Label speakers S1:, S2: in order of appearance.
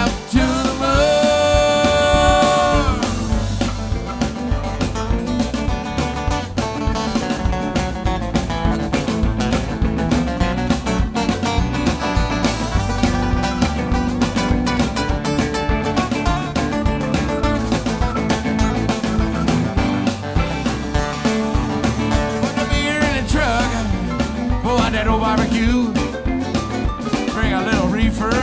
S1: up to the moon. Put the beer in the truck, pull out that old barbecue, bring a little reefer